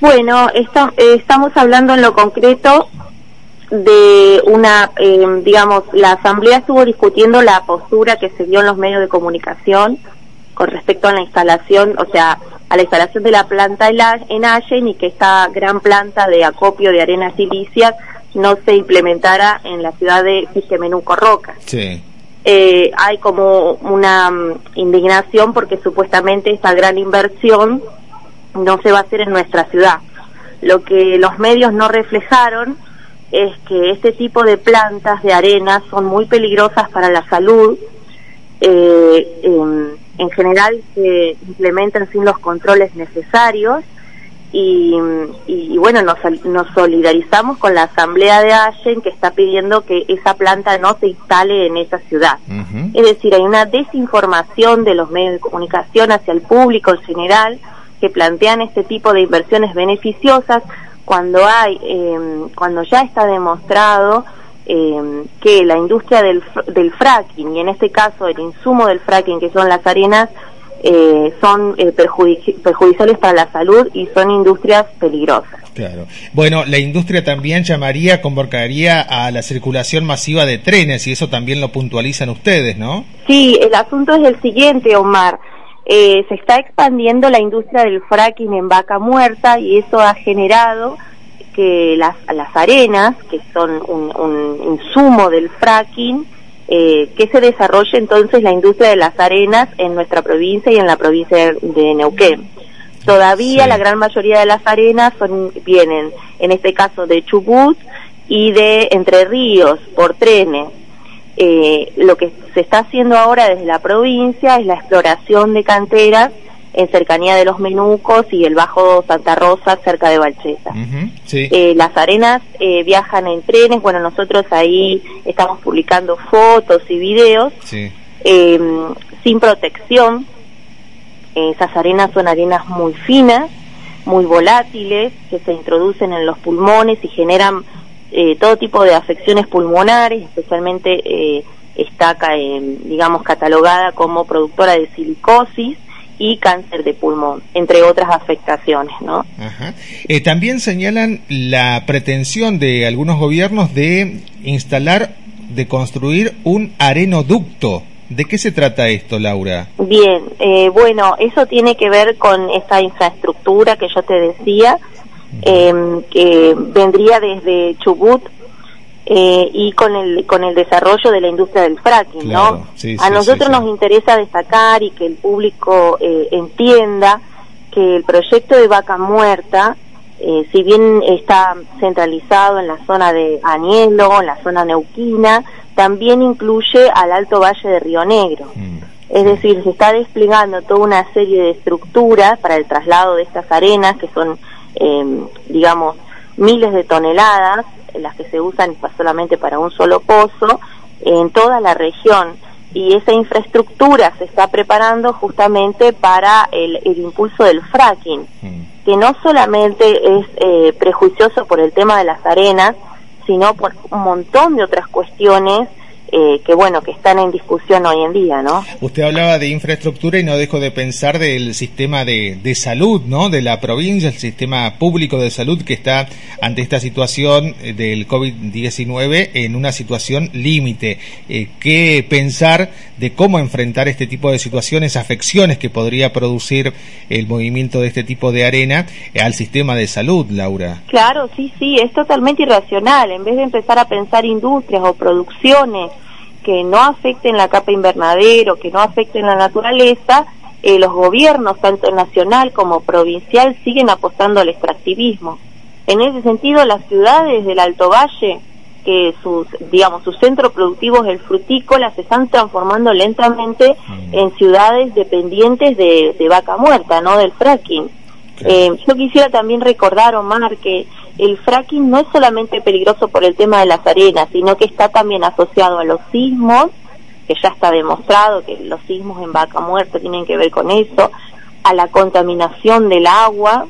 Bueno, estamos hablando en lo concreto de digamos, la Asamblea estuvo discutiendo la postura que se dio en los medios de comunicación con respecto a la instalación, o sea, a la instalación de la planta en Allen, y que esta gran planta de acopio de arenas silicias no se implementara en la ciudad de Figemenuco Roca. Sí. Hay como una indignación porque supuestamente esta gran inversión no se va a hacer en nuestra ciudad. Lo que los medios no reflejaron es que este tipo de plantas de arena son muy peligrosas para la salud. En general se implementan sin los controles necesarios y bueno, nos solidarizamos con la Asamblea de Allen, que está pidiendo que esa planta no se instale en esa ciudad. Es decir, hay una desinformación de los medios de comunicación hacia el público en general, que plantean este tipo de inversiones beneficiosas cuando ya está demostrado que la industria del fracking, y en este caso el insumo del fracking, que son las arenas, son perjudiciales para la salud y son industrias peligrosas. Claro. Bueno, la industria también convocaría a la circulación masiva de trenes, y eso también lo puntualizan ustedes, ¿no? Sí, el asunto es el siguiente, Omar. Se está expandiendo la industria del fracking en Vaca Muerta, y eso ha generado que las arenas, que son un insumo del fracking, que se desarrolle entonces la industria de las arenas en nuestra provincia y en la provincia de Neuquén. Todavía la gran mayoría de las arenas vienen, en este caso, de Chubut y de Entre Ríos, por trenes. Lo que se está haciendo ahora desde la provincia es la exploración de canteras en cercanía de los Menucos y el Bajo Santa Rosa, cerca de Balcheta. Sí. Las arenas viajan en trenes. Bueno, nosotros ahí estamos publicando fotos y videos, sí, sin protección. Esas arenas son arenas muy finas, muy volátiles, que se introducen en los pulmones y generan todo tipo de afecciones pulmonares, especialmente está digamos, catalogada como productora de silicosis y cáncer de pulmón, entre otras afectaciones, ¿no? Ajá. También señalan la pretensión de algunos gobiernos de construir un arenoducto. ¿De qué se trata esto, Laura? Bien, bueno, eso tiene que ver con esa infraestructura que yo te decía, que vendría desde Chubut, y con el desarrollo de la industria del fracking, claro, ¿no? Sí, a nosotros nos interesa destacar y que el público entienda que el proyecto de Vaca Muerta, si bien está centralizado en la zona de Anielo, en la zona neuquina, también incluye al Alto Valle de Río Negro. Es decir, se está desplegando toda una serie de estructuras para el traslado de estas arenas, que son, digamos, miles de toneladas, las que se usan solamente para un solo pozo, en toda la región. Y esa infraestructura se está preparando justamente para el impulso del fracking, que no solamente es prejuicioso por el tema de las arenas, sino por un montón de otras cuestiones que bueno, que están en discusión hoy en día, ¿no? Usted hablaba de infraestructura y no dejo de pensar del sistema de salud, ¿no? De la provincia, el sistema público de salud, que está ante esta situación del COVID-19 en una situación límite. ¿Qué pensar de cómo enfrentar este tipo de situaciones, afecciones que podría producir el movimiento de este tipo de arena al sistema de salud, Laura? Claro, sí, es totalmente irracional. En vez de empezar a pensar industrias o producciones que no afecten la capa invernadero, que no afecten la naturaleza, los gobiernos, tanto nacional como provincial, siguen apostando al extractivismo. En ese sentido, las ciudades del Alto Valle, que sus centros productivos del frutícola, se están transformando lentamente en ciudades dependientes de Vaca Muerta, ¿no? Del fracking. Yo quisiera también recordar, Omar, que el fracking no es solamente peligroso por el tema de las arenas, sino que está también asociado a los sismos, que ya está demostrado que los sismos en Vaca Muerta tienen que ver con eso, a la contaminación del agua,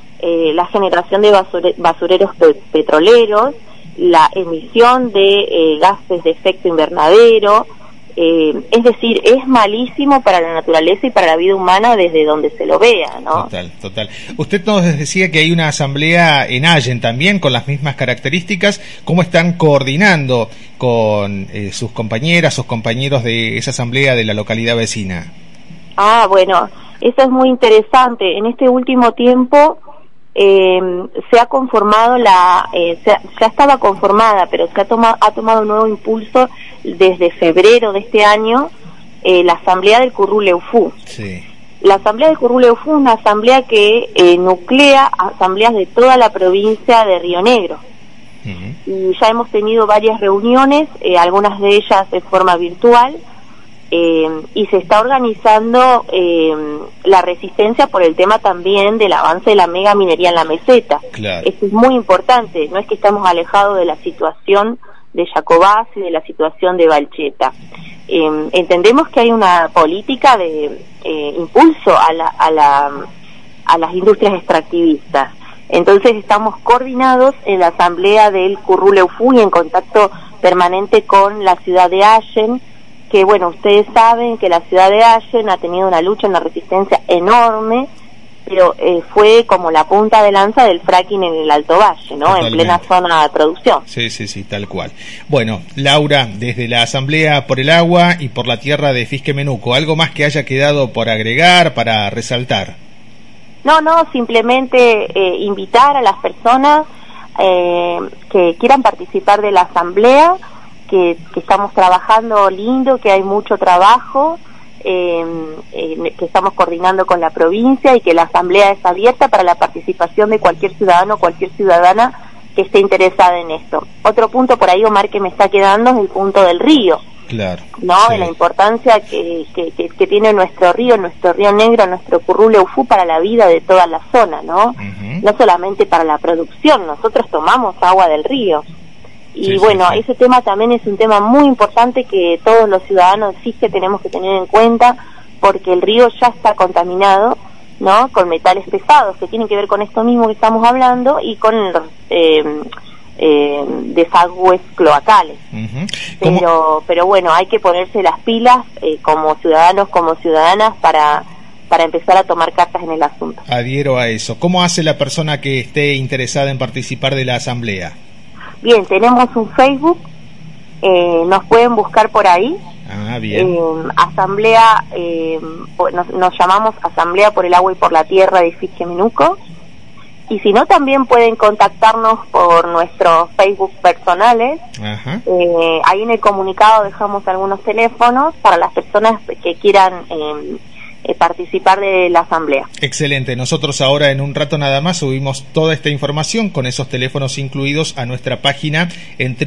la generación de basureros petroleros, la emisión de gases de efecto invernadero, Es decir, es malísimo para la naturaleza y para la vida humana desde donde se lo vea, ¿no? Total. Usted nos decía que hay una asamblea en Allen también con las mismas características. ¿Cómo están coordinando con sus compañeras, sus compañeros de esa asamblea de la localidad vecina? Bueno, eso es muy interesante. En este último tiempo se ha conformado ya estaba conformada, pero se ha tomado un nuevo impulso desde febrero de este año, la asamblea del Curruleufú. Sí. La asamblea del Curruleufú es una asamblea que nuclea asambleas de toda la provincia de Río Negro. Y ya hemos tenido varias reuniones, algunas de ellas de forma virtual, y se está organizando la resistencia por el tema también del avance de la mega minería en la meseta. Claro. Esto es muy importante, no es que estamos alejados de la situación de Jacobás y de la situación de Valcheta. Entendemos que hay una política de impulso a las industrias extractivistas. Entonces estamos coordinados en la asamblea del Curruleufú y en contacto permanente con la ciudad de Allen, que bueno, ustedes saben que la ciudad de Allen ha tenido una lucha, una resistencia enorme, pero fue como la punta de lanza del fracking en el Alto Valle, ¿no? Totalmente. En plena zona de producción. Sí, tal cual. Bueno, Laura, desde la Asamblea por el Agua y por la Tierra de Fisquemenuco, ¿algo más que haya quedado por agregar, para resaltar? No, simplemente invitar a las personas que quieran participar de la asamblea, que estamos trabajando lindo, que hay mucho trabajo, que estamos coordinando con la provincia y que la asamblea es abierta para la participación de cualquier ciudadano o cualquier ciudadana que esté interesada en esto. Otro punto por ahí, Omar, que me está quedando es el punto del río. Claro. ¿No? Sí. De la importancia que tiene nuestro río Negro, nuestro Curruleufú para la vida de toda la zona, ¿no? No solamente para la producción, nosotros tomamos agua del río. Y bueno, ese tema también es un tema muy importante que todos los ciudadanos que tenemos que tener en cuenta, porque el río ya está contaminado, ¿no? Con metales pesados que tienen que ver con esto mismo que estamos hablando y con los desagües cloacales. Pero bueno, hay que ponerse las pilas como ciudadanos, como ciudadanas para empezar a tomar cartas en el asunto. Adhiero a eso. ¿Cómo hace la persona que esté interesada en participar de la asamblea? Bien, tenemos un Facebook, nos pueden buscar por ahí. Bien. Asamblea, nos llamamos Asamblea por el Agua y por la Tierra de Fisquemenuco. Y si no, también pueden contactarnos por nuestros Facebook personales. Ahí en el comunicado dejamos algunos teléfonos para las personas que quieran participar de la asamblea. Excelente. Nosotros ahora en un rato nada más subimos toda esta información con esos teléfonos incluidos a nuestra página en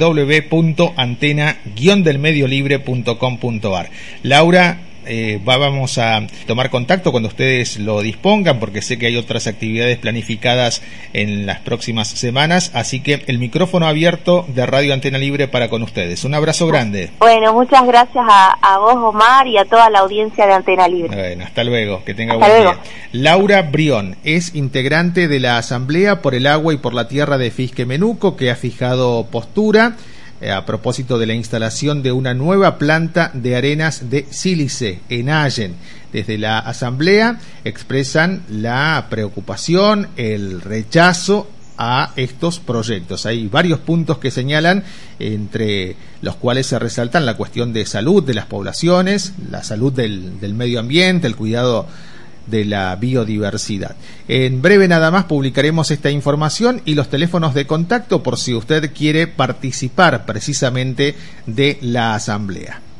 www.antena-delmediolibre.com.ar. Laura, vamos a tomar contacto cuando ustedes lo dispongan, porque sé que hay otras actividades planificadas en las próximas semanas, así que el micrófono abierto de Radio Antena Libre para con ustedes. Un abrazo grande. Bueno, muchas gracias a vos, Omar, y a toda la audiencia de Antena Libre. Bueno, hasta luego, que tenga buen día. Laura Brión es integrante de la Asamblea por el Agua y por la Tierra de Fisquemenuco, que ha fijado postura a propósito de la instalación de una nueva planta de arenas de sílice en Allen. Desde la asamblea expresan la preocupación, el rechazo a estos proyectos. Hay varios puntos que señalan, entre los cuales se resaltan la cuestión de salud de las poblaciones, la salud del medio ambiente, el cuidado de la biodiversidad. En breve nada más publicaremos esta información y los teléfonos de contacto por si usted quiere participar precisamente de la asamblea.